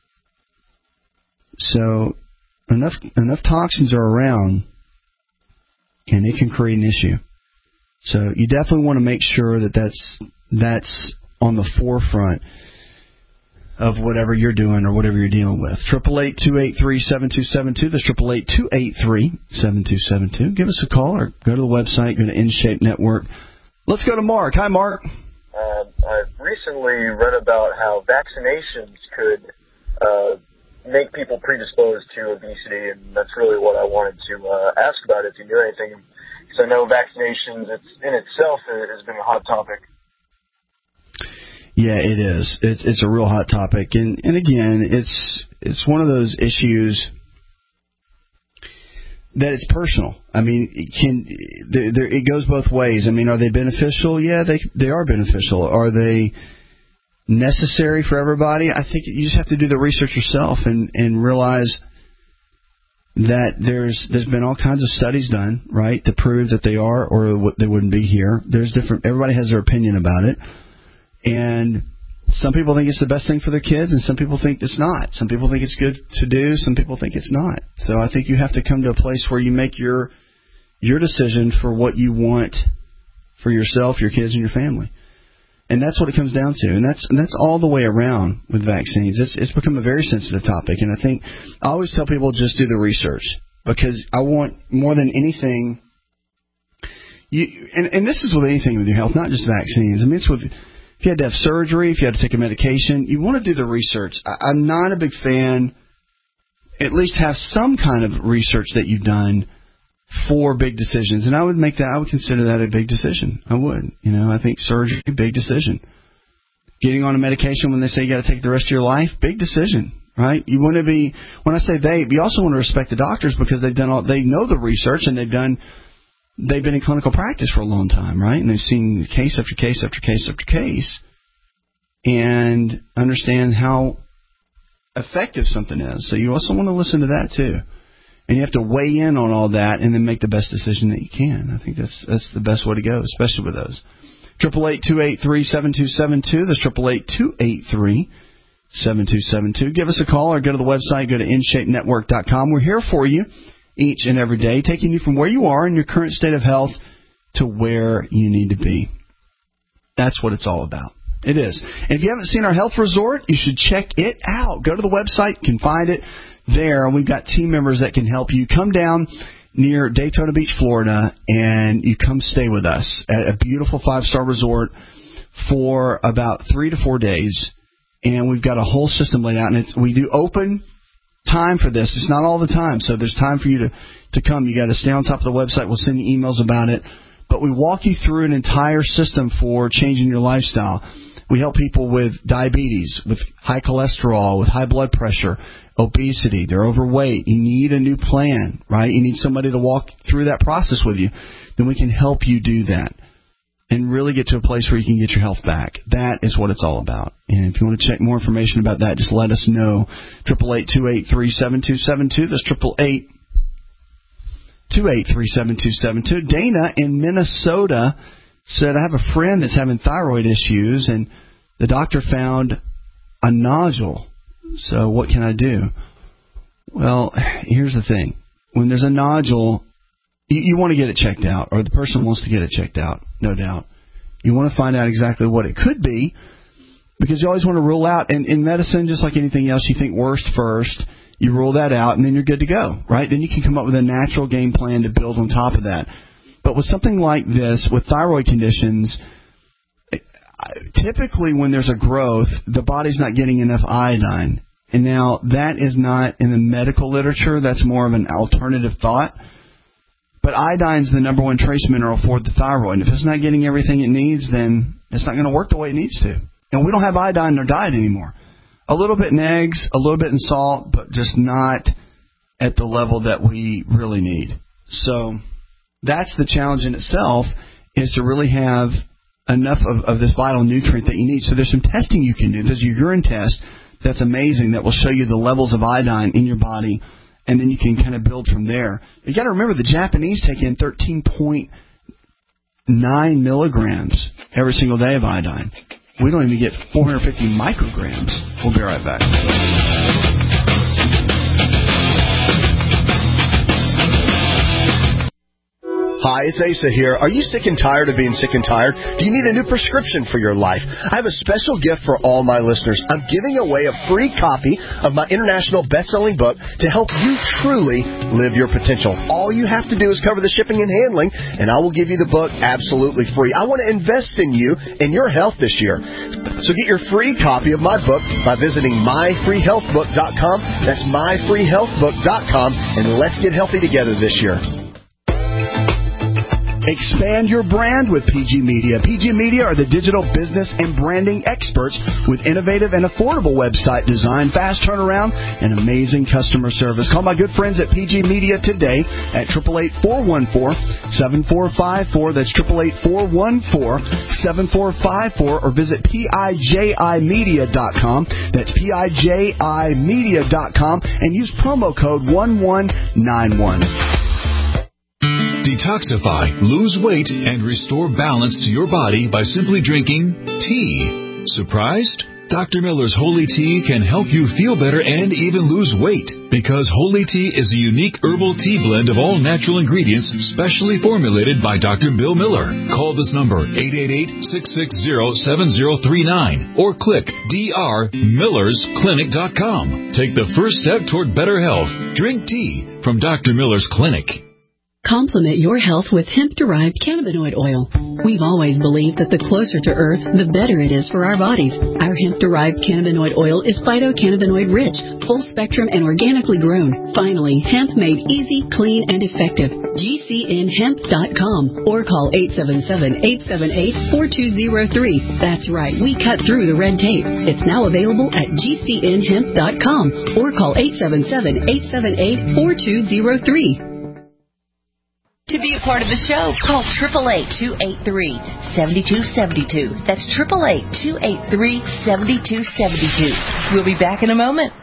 So enough enough toxins are around, and it can create an issue. So you definitely want to make sure that that's that's on the forefront of whatever you're doing or whatever you're dealing with. Triple eight two eight three seven two seven two. That's triple eight two eight three seven two seven two. Give us a call or go to the website. Go to InShape Network. Let's go to Mark. Hi, Mark. Uh, I've recently read about how vaccinations could uh, make people predisposed to obesity, and that's really what I wanted to uh, ask about if you knew anything. Because I know vaccinations it's, in itself has been a hot topic. Yeah, it is. It's it's a real hot topic, and and again, it's it's one of those issues that it's personal. I mean, it can there, it goes both ways. I mean, are they beneficial? Yeah, they they are beneficial. Are they necessary for everybody? I think you just have to do the research yourself and and realize that there's there's been all kinds of studies done, right, to prove that they are or they wouldn't be here. There's different. Everybody has their opinion about it. And some people think it's the best thing for their kids, and some people think it's not. Some people think it's good to do. Some people think it's not. So I think you have to come to a place where you make your your decision for what you want for yourself, your kids, and your family. And that's what it comes down to. And that's and that's all the way around with vaccines. It's it's become a very sensitive topic. And I think I always tell people just do the research, because I want more than anything. You and, and this is with anything with your health, not just vaccines. I mean, it's with. If you had to have surgery, if you had to take a medication, you want to do the research. I, I'm not a big fan. At least have some kind of research that you've done for big decisions. And I would make that, I would consider that a big decision. I would. You know, I think surgery, big decision. Getting on a medication when they say you got to take it the rest of your life, big decision, right? You want to be, when I say they, you also want to respect the doctors, because they've done all, they know the research, and they've done, they've been in clinical practice for a long time, right? And they've seen case after case after case after case and understand how effective something is. So you also want to listen to that too. And you have to weigh in on all that and then make the best decision that you can. I think that's that's the best way to go, especially with those. triple eight two eight three seven two seven two. That's triple eight two eight three seven two seven two. Give us a call or go to the website. Go to in shape network dot com. We're here for you each and every day, taking you from where you are in your current state of health to where you need to be. That's what it's all about. It is. And if you haven't seen our health resort, you should check it out. Go to the website. You can find it there. We've got team members that can help you. Come down near Daytona Beach, Florida, and you come stay with us at a beautiful five-star resort for about three to four days. And we've got a whole system laid out. And it's, we do open time for this. It's not all the time, so there's time for you to, to come. You got to stay on top of the website. We'll send you emails about it. But we walk you through an entire system for changing your lifestyle. We help people with diabetes, with high cholesterol, with high blood pressure, obesity. They're overweight. You need a new plan, right? You need somebody to walk through that process with you. Then we can help you do that and really get to a place where you can get your health back. That is what it's all about. And if you want to check more information about that, just let us know. triple eight two eight three seven two seven two. That's triple eight two eight three seven two seven two. Dana in Minnesota said, I have a friend that's having thyroid issues, and the doctor found a nodule. So what can I do? Well, here's the thing. When there's a nodule, you, you want to get it checked out, or the person wants to get it checked out, no doubt. You want to find out exactly what it could be, because you always want to rule out. And in medicine, just like anything else, you think worst first. You rule that out, and then you're good to go, right? Then you can come up with a natural game plan to build on top of that. But with something like this, with thyroid conditions, typically when there's a growth, the body's not getting enough iodine. And now that is not in the medical literature. That's more of an alternative thought. But iodine's the number one trace mineral for the thyroid. And if it's not getting everything it needs, then it's not going to work the way it needs to. And we don't have iodine in our diet anymore. A little bit in eggs, a little bit in salt, but just not at the level that we really need. So that's the challenge in itself, is to really have enough of, of this vital nutrient that you need. So there's some testing you can do. There's a urine test that's amazing that will show you the levels of iodine in your body, and then you can kind of build from there. You got to remember the Japanese take in thirteen point nine milligrams every single day of iodine. We don't even get four hundred fifty micrograms. We'll be right back. Hi, it's Asa here. Are you sick and tired of being sick and tired? Do you need a new prescription for your life? I have a special gift for all my listeners. I'm giving away a free copy of my international best-selling book to help you truly live your potential. All you have to do is cover the shipping and handling, and I will give you the book absolutely free. I want to invest in you and your health this year. So get your free copy of my book by visiting my free health book dot com. That's my free health book dot com, and let's get healthy together this year. Expand your brand with P G Media. P G Media are the digital business and branding experts with innovative and affordable website design, fast turnaround, and amazing customer service. Call my good friends at P G Media today at eight eight eight, four one four, seven four five four. That's eight eight eight, four one four, seven four five four, or visit P I J I media dot com. That's P I J I media dot com, and use promo code one one nine one. Detoxify, lose weight, and restore balance to your body by simply drinking tea. Surprised? Doctor Miller's Holy Tea can help you feel better and even lose weight, because Holy Tea is a unique herbal tea blend of all natural ingredients specially formulated by Doctor Bill Miller. Call this number, eight eight eight, six six zero, seven zero three nine, or click d r millers clinic dot com. Take the first step toward better health. Drink tea from Doctor Miller's Clinic. Complement your health with hemp-derived cannabinoid oil. We've always believed that the closer to Earth, the better it is for our bodies. Our hemp-derived cannabinoid oil is phytocannabinoid-rich, full-spectrum, and organically grown. Finally, hemp made easy, clean, and effective. G C N hemp dot com or call eight seven seven, eight seven eight, four two zero three. That's right, we cut through the red tape. It's now available at G C N hemp dot com or call eight seven seven, eight seven eight, four two zero three. To be a part of the show, call eight eight eight, two eight three, seven two seven two. That's eight eight eight, two eight three, seven two seven two. We'll be back in a moment.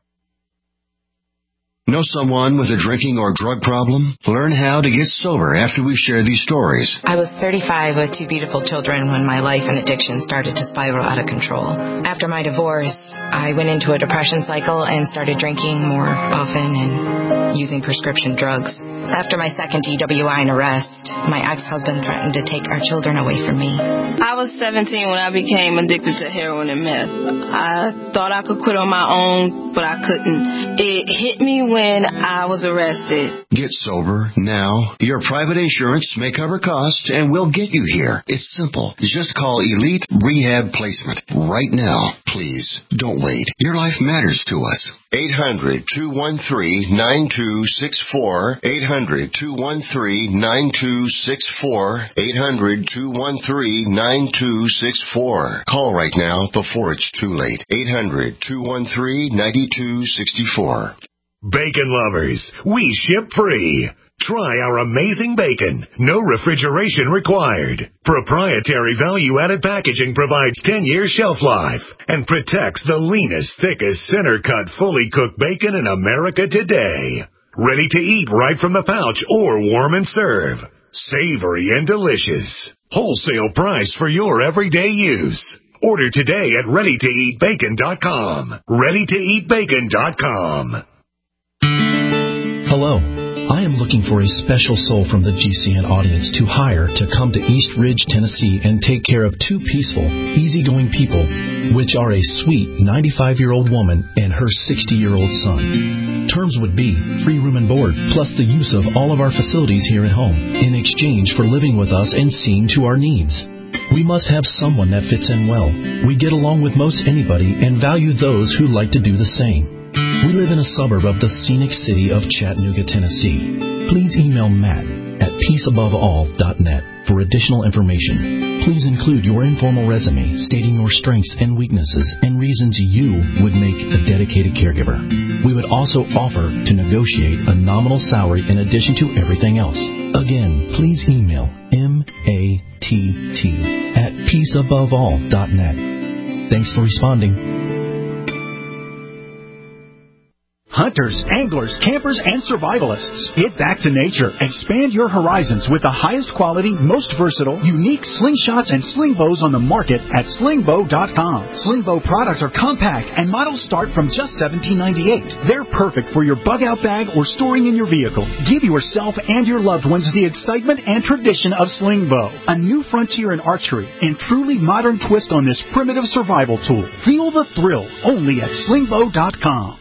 Know someone with a drinking or drug problem? Learn how to get sober after we share these stories. I was thirty-five with two beautiful children when my life and addiction started to spiral out of control. After my divorce, I went into a depression cycle and started drinking more often and using prescription drugs. After my second D W I and arrest, my ex-husband threatened to take our children away from me. I was seventeen when I became addicted to heroin and meth. I thought I could quit on my own, but I couldn't. It hit me when I was arrested. Get sober now. Your private insurance may cover costs and we'll get you here. It's simple. Just call Elite Rehab Placement right now. Please, don't wait. Your life matters to us. eight hundred, two one three, nine two six four. eight hundred, two one three, nine two six four. eight hundred, two one three, nine two six four. Call right now before it's too late. eight hundred, two one three, nine two six four. Bacon lovers, we ship free. Try our amazing bacon. No refrigeration required. Proprietary value-added packaging provides ten-year shelf life and protects the leanest, thickest, center-cut, fully cooked bacon in America today. Ready to eat right from the pouch or warm and serve. Savory and delicious. Wholesale price for your everyday use. Order today at ready to eat bacon dot com. ready to eat bacon dot com. Hello. I am looking for a special soul from the G C N audience to hire to come to East Ridge, Tennessee and take care of two peaceful, easygoing people, which are a sweet ninety-five-year-old woman and her sixty-year-old son. Terms would be free room and board, plus the use of all of our facilities here at home, in exchange for living with us and seeing to our needs. We must have someone that fits in well. We get along with most anybody and value those who like to do the same. We live in a suburb of the scenic city of Chattanooga, Tennessee. Please email Matt at peace above all dot net for additional information. Please include your informal resume stating your strengths and weaknesses and reasons you would make a dedicated caregiver. We would also offer to negotiate a nominal salary in addition to everything else. Again, please email M A T T at peace above all dot net. Thanks for responding. Hunters, anglers, campers, and survivalists. Get back to nature. Expand your horizons with the highest quality, most versatile, unique slingshots and sling bows on the market at sling bow dot com. Sling bow products are compact and models start from just seventeen ninety-eight. They're perfect for your bug-out bag or storing in your vehicle. Give yourself and your loved ones the excitement and tradition of sling bow. A new frontier in archery and truly modern twist on this primitive survival tool. Feel the thrill only at sling bow dot com.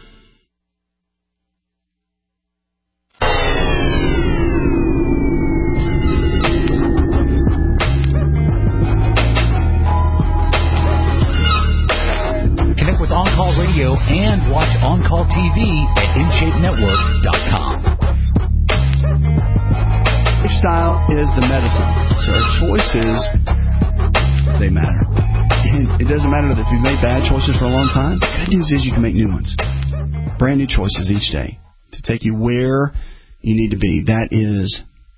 On-Call Radio and watch On-Call T V at in shape network dot com. Lifestyle is the medicine. So our choices, they matter. And it doesn't matter if you've made bad choices for a long time. The good news is you can make new ones. Brand new choices each day to take you where you need to be. That is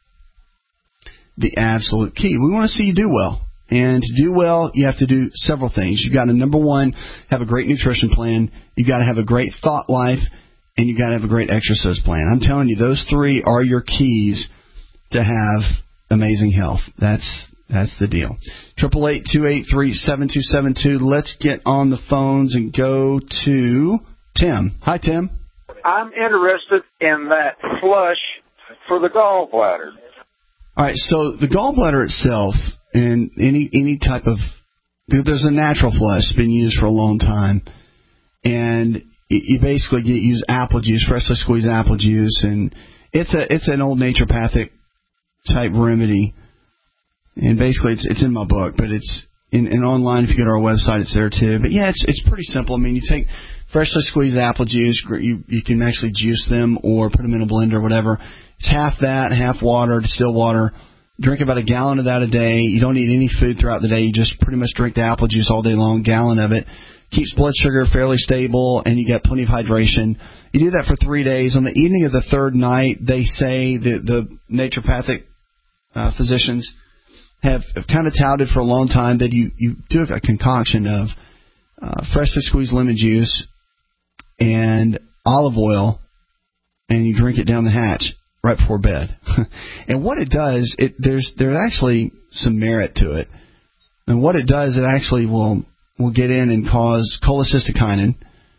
the absolute key. We want to see you do well. And to do well, you have to do several things. You've got to, number one, have a great nutrition plan. You've got to have a great thought life. And you've got to have a great exercise plan. I'm telling you, those three are your keys to have amazing health. That's that's the deal. eight eight eight, two eight three, seven two seven two. Let's get on the phones and go to Tim. Hi, Tim. I'm interested in that flush for the gallbladder. All right, so the gallbladder itself... And any any type of, there's a natural flush that's been used for a long time, and you basically get use apple juice, freshly squeezed apple juice, and it's a it's an old naturopathic type remedy, and basically it's it's in my book, but it's in, in online. If you go to our website, it's there too. But yeah, it's it's pretty simple. I mean, you take freshly squeezed apple juice, you you can actually juice them or put them in a blender or whatever. It's half that, half water, distilled water. Drink about a gallon of that a day. You don't eat any food throughout the day. You just pretty much drink the apple juice all day long, gallon of it. Keeps blood sugar fairly stable, and you get plenty of hydration. You do that for three days. On the evening of the third night, they say that the naturopathic uh, physicians have, have kind of touted for a long time that you, you do a concoction of uh, freshly squeezed lemon juice and olive oil, and you drink it down the hatch right before bed. And what it does, it there's there's actually some merit to it. And what it does, it actually will will get in and cause cholecystokinin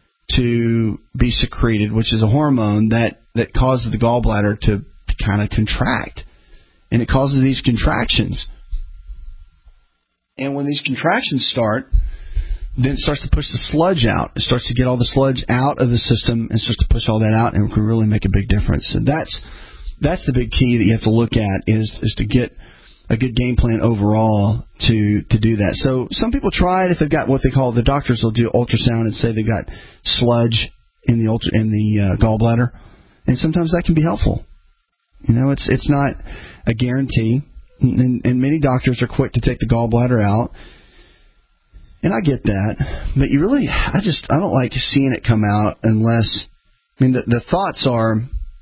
to be secreted, which is a hormone that, that causes the gallbladder to kind of contract. And it causes these contractions. And when these contractions start, then it starts to push the sludge out. It starts to get all the sludge out of the system and starts to push all that out, and it can really make a big difference. And that's That's the big key that you have to look at is is to get a good game plan overall to, to do that. So some people try it if they've got what they call, the doctors will do ultrasound and say they've got sludge in the ultra, in the uh, gallbladder, and sometimes that can be helpful. You know, it's it's not a guarantee, and, and many doctors are quick to take the gallbladder out, and I get that, but you really, I just, I don't like seeing it come out unless, I mean, the, the thoughts are,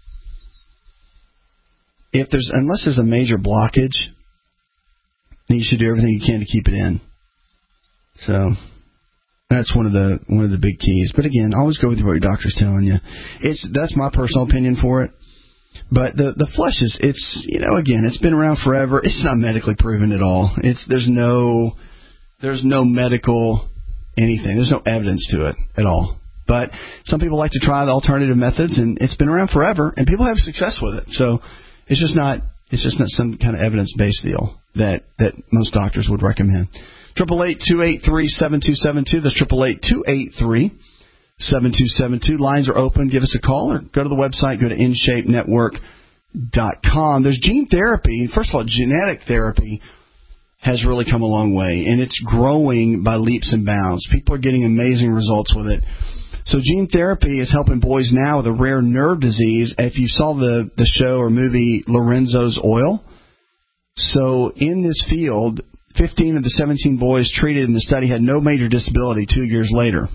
If there's unless there's a major blockage, then you should do everything you can to keep it in. So that's one of the one of the big keys. But again, always go with what your doctor's telling you. It's that's my personal opinion for it. But the the flush is it's you know again it's been around forever. It's not medically proven at all. It's there's no there's no medical anything. There's no evidence to it at all. But some people like to try the alternative methods, and it's been around forever, and people have success with it. So it's just not it's just not some kind of evidence-based deal that, that most doctors would recommend. eight eight eight, two eight three, seven two seven two. That's eight eight eight, two eight three, seven two seven two. Lines are open. Give us a call or go to the website. Go to in shape network dot com. There's gene therapy. First of all, genetic therapy has really come a long way, and it's growing by leaps and bounds. People are getting amazing results with it. So gene therapy is helping boys now with a rare nerve disease. If you saw the, the show or movie Lorenzo's Oil, so in this field, fifteen of the seventeen boys treated in the study had no major disability two years later.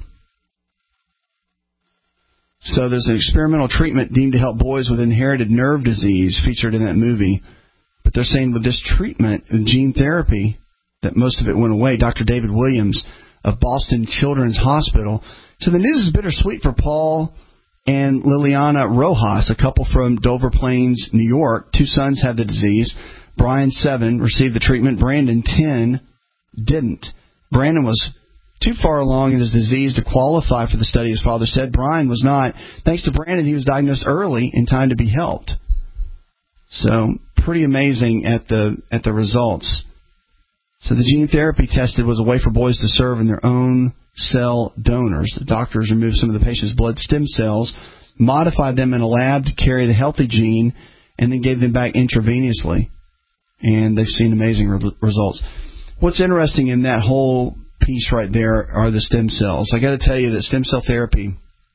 So there's an experimental treatment deemed to help boys with inherited nerve disease featured in that movie. But they're saying with this treatment, gene therapy, that most of it went away. Doctor David Williams of Boston Children's Hospital. So the news is bittersweet for Paul and Liliana Rojas, a couple from Dover Plains, New York. Two sons had the disease. Brian, seven, received the treatment. Brandon, ten, didn't. Brandon was too far along in his disease to qualify for the study, his father said. Brian was not. Thanks to Brandon, he was diagnosed early in time to be helped. So pretty amazing at the at the results. So the gene therapy tested was a way for boys to serve in their own cell donors. The doctors removed some of the patient's blood stem cells, modified them in a lab to carry the healthy gene, and then gave them back intravenously. And they've seen amazing re- results. What's interesting in that whole piece right there are the stem cells. I got to tell you that stem cell therapy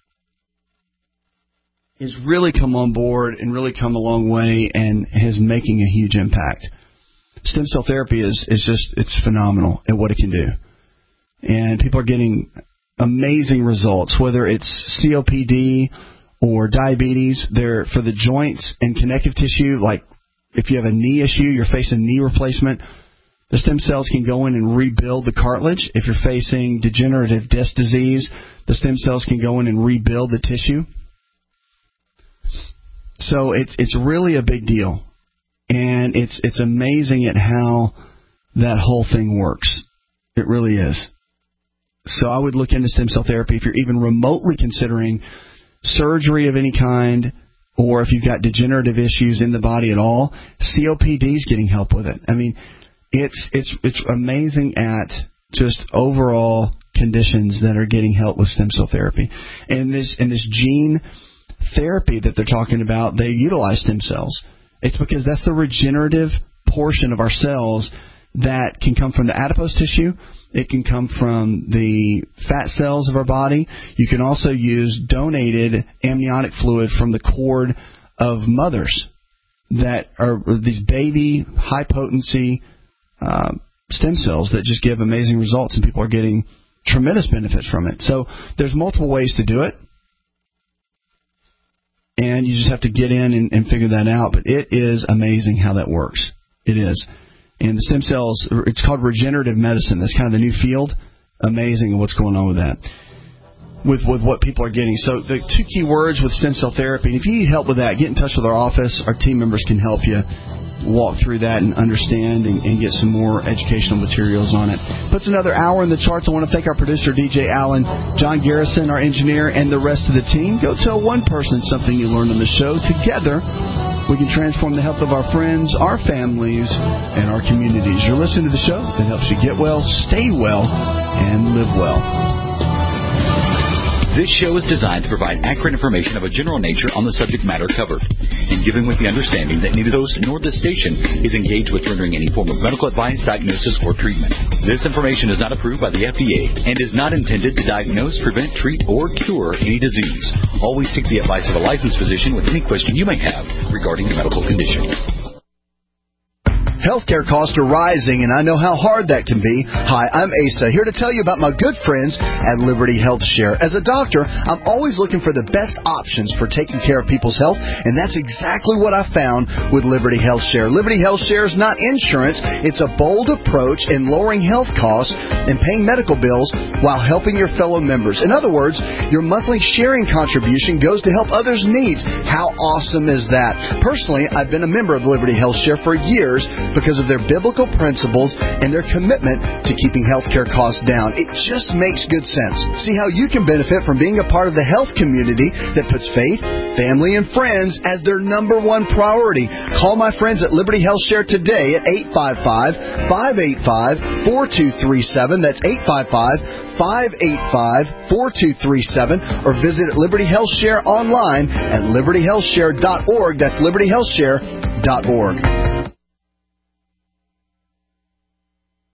has really come on board and really come a long way and is making a huge impact. Stem cell therapy is, is just, it's phenomenal at what it can do. And people are getting amazing results, whether it's C O P D or diabetes. They're for the joints and connective tissue, like if you have a knee issue, you're facing knee replacement, the stem cells can go in and rebuild the cartilage. If you're facing degenerative disc disease, the stem cells can go in and rebuild the tissue. So it's it's really a big deal. And it's it's amazing at how that whole thing works. It really is. So I would look into stem cell therapy if you're even remotely considering surgery of any kind, or if you've got degenerative issues in the body at all. C O P D is getting help with it. I mean, it's it's it's amazing at just overall conditions that are getting help with stem cell therapy. And this and this gene therapy that they're talking about, they utilize stem cells. It's because that's the regenerative portion of our cells that can come from the adipose tissue. It can come from the fat cells of our body. You can also use donated amniotic fluid from the cord of mothers that are these baby, high-potency uh, stem cells that just give amazing results, and people are getting tremendous benefits from it. So there's multiple ways to do it, and you just have to get in and, and figure that out. But it is amazing how that works. It is. And the stem cells, it's called regenerative medicine. That's kind of the new field. Amazing what's going on with that, with with what people are getting. So the two key words with stem cell therapy, and if you need help with that, get in touch with our office. Our team members can help you walk through that and understand and, and get some more educational materials on it. Puts another hour in the charts. I want to thank our producer, D J Allen, John Garrison, our engineer, and the rest of the team. Go tell one person something you learned on the show. Together, we can transform the health of our friends, our families, and our communities. You're listening to the show that helps you get well, stay well, and live well. This show is designed to provide accurate information of a general nature on the subject matter covered, and given with the understanding that neither host nor this station is engaged with rendering any form of medical advice, diagnosis, or treatment. This information is not approved by the F D A and is not intended to diagnose, prevent, treat, or cure any disease. Always seek the advice of a licensed physician with any question you may have regarding a medical condition. Healthcare costs are rising, and I know how hard that can be. Hi, I'm Asa, here to tell you about my good friends at Liberty Health Share. As a doctor, I'm always looking for the best options for taking care of people's health, and that's exactly what I found with Liberty Health Share. Liberty Health Share is not insurance. It's a bold approach in lowering health costs and paying medical bills while helping your fellow members. In other words, your monthly sharing contribution goes to help others' needs. How awesome is that? Personally, I've been a member of Liberty Health Share for years because of their biblical principles and their commitment to keeping healthcare costs down. It just makes good sense. See how you can benefit from being a part of the health community that puts faith, family, and friends as their number one priority. Call my friends at Liberty Health Share today at eight five five, five eight five, four two three seven. That's eight five five, five eight five, four two three seven. Or visit Liberty Health Share online at liberty health share dot org. That's liberty health share dot org.